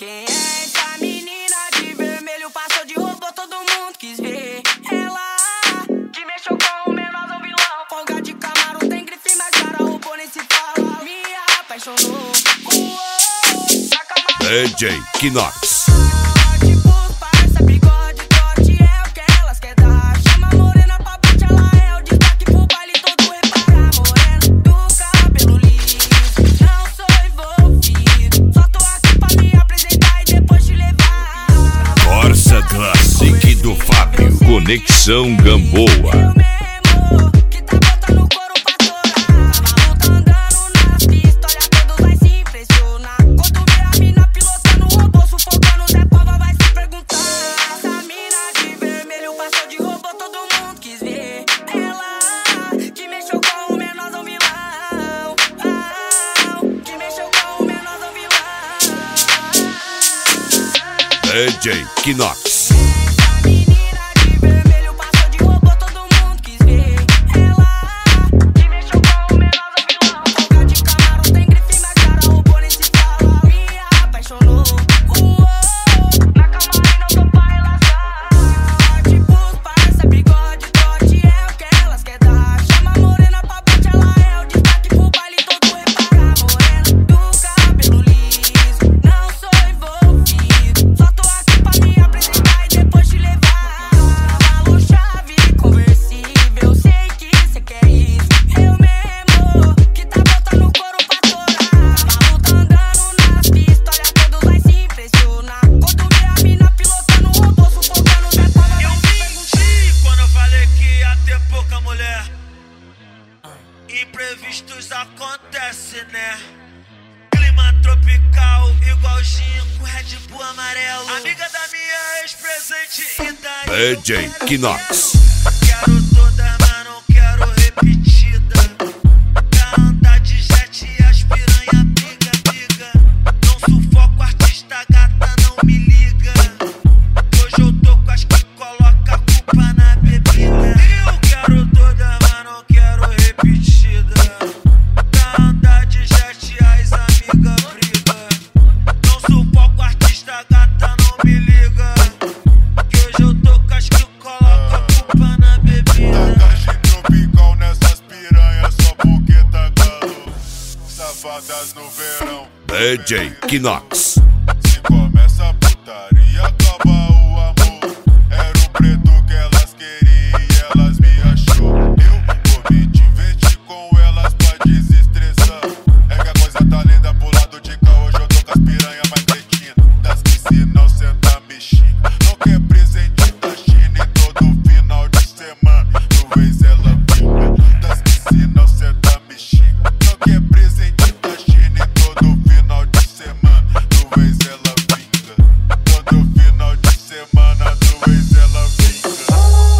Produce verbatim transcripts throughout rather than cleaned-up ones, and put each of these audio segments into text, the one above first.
Quem é essa menina de vermelho? Passou de robô, todo mundo quis ver. Ela que mexeu com o menorzão vilão. Folga de Camaro, tem grife na cara, robô nem se fala. Me apaixonou. Uou, D J Kinox. Classic do Fábio, Conexão Gamboa. D J Kinox. Imprevistos acontecem, né? Clima tropical, igualzinho com Red Bull amarelo. Amiga da minha ex-presente e daí D J Kinox. Quero toda, mas não quero repetida. Pra andar de jet e as piranha briga, briga. Não sufoco artista, gata, não me liga. Hoje eu tô com as que coloca a culpa na bebida. Eu quero toda, mas não quero repetida. Pra andar de jet as amiga briga. Não sufoco artista, gata, não me liga. Que hoje eu tô com as que coloca a culpa na bebida. Tagaste tropical nessas piranhas só porque tá calor. Safadas no verão. D J Kinox. Se começa a putaria, acaba o amor. Era o preto que elas queriam e elas me achou. Eu vou me divertir com elas pra desestressar. É que a coisa tá linda pro lado de cá. Hoje eu tô com as piranhas mais cretinas. Das que se não senta me xinga. Não quer presente da China em todo final de semana. Talvez ela vinga. Das que se não senta me xinga. Não quer presente da China em todo final de semana. Talvez ela vinga. Todo final de semana, talvez ela vinga.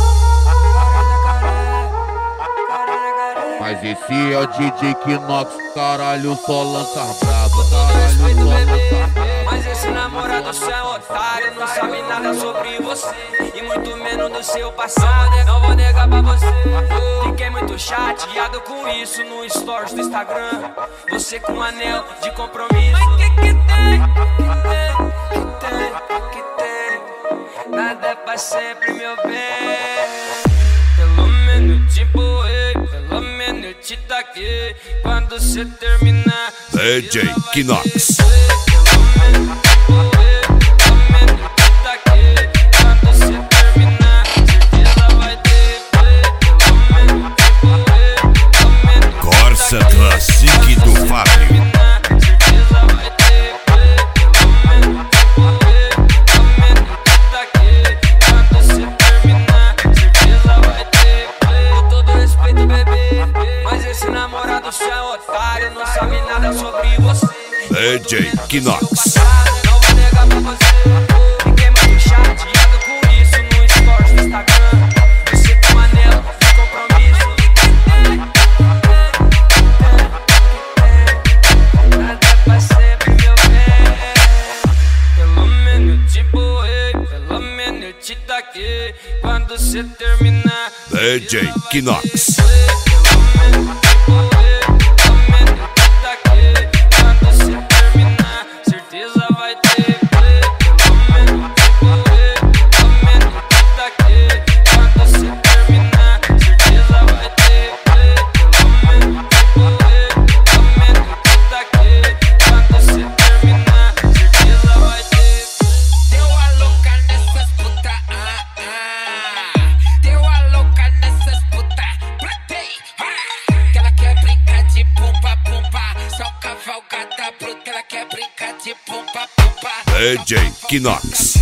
Mas esse é o D J Kinox, caralho, só lança braba. Caralho, só lança braba. Mas esse namorado seu é otário, não sabe nada sobre você e muito menos do seu passado. Não vou negar pra você, fiquei muito chateado com isso no stories do Instagram. Você com um anel de compromisso. Mas que que tem? Que tem? Que tem? Nada é pra sempre, meu bem. Pelo menos te empurrei, pelo menos te taquei. Quando você terminar, D J Kinox. Corsa Classic do Fábio. Com todo respeito, bebê, mas esse namorado seu é otário, não sabe nada sobre você. D J Kinox. Não vou negar pra você, fiquei muito chateado com isso no stories do Instagram. Você com um anel de compromisso. Nada é pra sempre, meu bem. Pelo menos te empurrei, pelo menos te taquei. Quando você terminar, D J Kinox. quando você terminar, certeza vai ter. D J Kinox.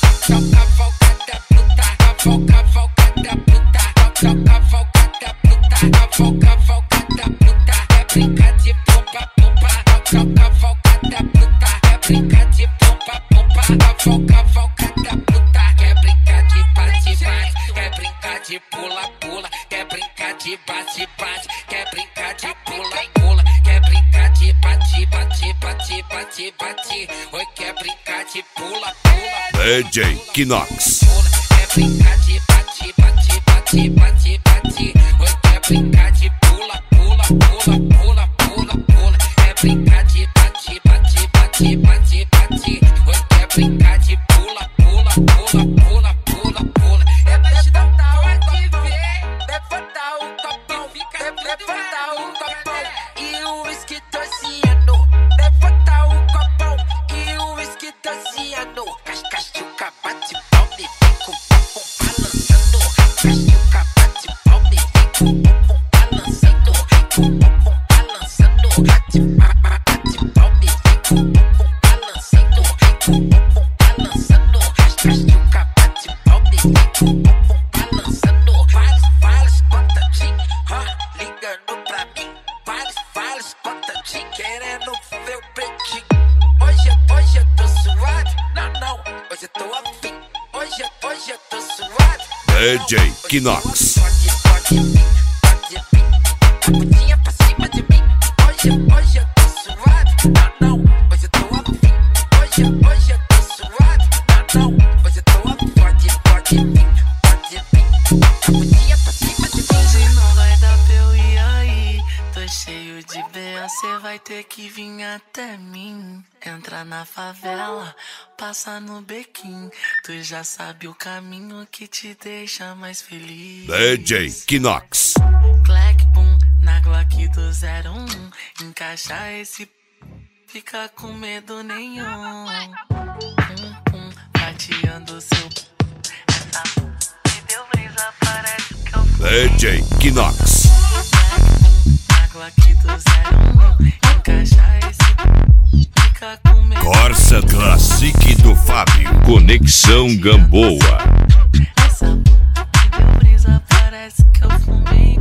Pula, pula, quer brincar de bate, bate, quer brincar de pula, pula, quer brincar de bate, bate, bate, bate, bate, oi, quer brincar de pula, pula, D J Kinox. pula, quer brincar de bate, bate, bate, bate, bate, oi, quer brincar de pula, pula, pula, pula, pula, pula, quer brincar de bate, bate, bate, bate, bate, oi, quer brincar de pula, pula, pula, pula, pula, pula, é pra te dar levantar o copão, levantar o copão e o uísque torciano. Levantar o copão e o uísque torciano. Cachuca bate palme, vem com o bumbum balançando. Cachuca bate palme, vem com o bumbum balançando. Com o bumbum balançando. Bate, bate palme, vem com o bumbum balançando. Com o bumbum balançando. Cachuca bate palme, vem com o bumbum balançando. Vários, vários contatinhos, ó, ligando pra mim. Vários, vários contatinhos, querendo ver o pretinho. Hoje, hoje eu tô suave, não, não, hoje eu tô afim. Hoje, hoje eu tô suave. D J Kinox. Pode, pode vir, pode vir, a putinha pra cima de mim. Hoje, hoje eu tô suave, não, não, hoje eu tô afim. Hoje, hoje eu tô suave, não, não, hoje eu tô afim. Pode, pode vir, pode vir, a putinha pra cima de mim. Hoje não vai dar pra eu ir aí. Tô cheio de B A, cê vai ter que vir até mim. Entra na favela, passa no bequim. Tu já sabe o caminho que te deixa mais feliz. D J Kinox. Clack, boom, na Glock do zero um. Encaixa esse p... fica com medo nenhum. Pum, pum, fatiando seu p... essa p... me deu brisa, parece que eu fui. D J Kinox. Na Glock do zero um. Encaixa esse p... fica com medo. Corsa Classic do Fábio. Conexão Gamboa. Essa p... me deu brisa, parece que eu fumei.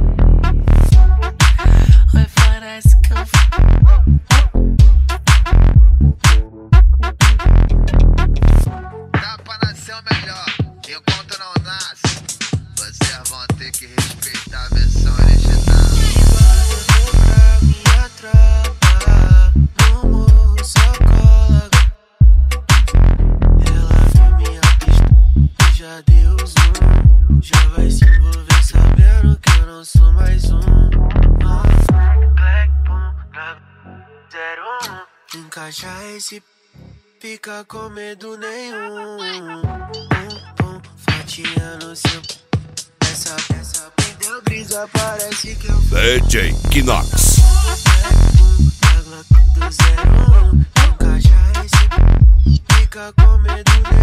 Oi, parece que eu fumei. Dá pra nascer o melhor, enquanto não nasce, vocês vão ter que respeitar a versão original. Minha tropa, no morro só cola. Ela viu minha pista e já deu zoom. Já vai se envolver sabendo que eu não sou mais um. Black boom, zero um. Encaixa esse, fica com medo nenhum. Pum, pum, fatiando seu. Essa, essa me deu brisa, parece que eu D J Kinox. do zero um. Encaixa esse, fica com medo nenhum.